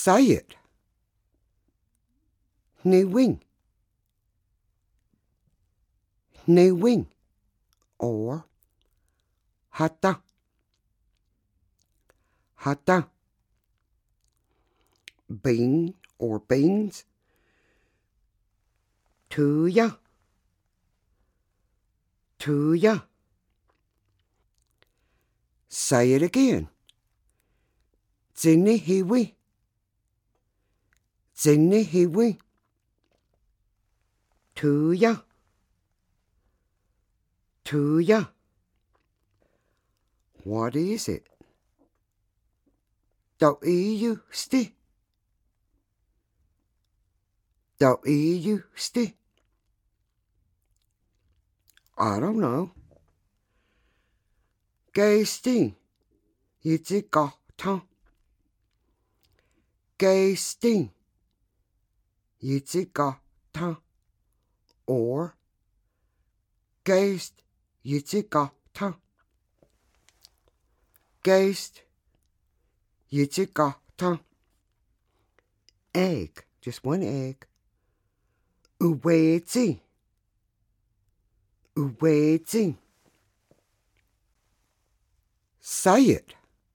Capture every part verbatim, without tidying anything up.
Say it. New wing. New wing. Or hata. Hata. Bean or beans. Tuya. Tuya. Say it again. Zini hiwi. Zini hiwi. Tuya. Tuya. What is it? Đậu ý you sti. Đậu ý you sti. I don't know. Gây sti. You chỉ có thằng. Gây sti. You chỉ có thằng. Or Geist, you chỉ có thằng. Geist, you chỉ có thằng. Egg, just one egg. Uwezi. Uwezi. Say it.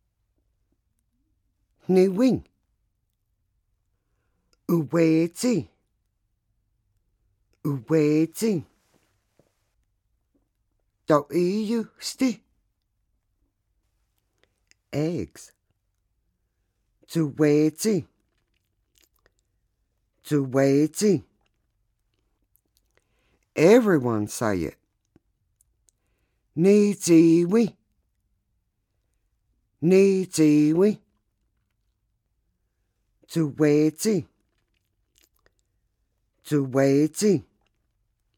New wing. Uwezi. Uwezi. Đậu ý you sti. Eggs. Tuwezi. Tuwezi. Everyone say it. Ni jiwi. Ni jiwi. Tuwezi. Tuwezi.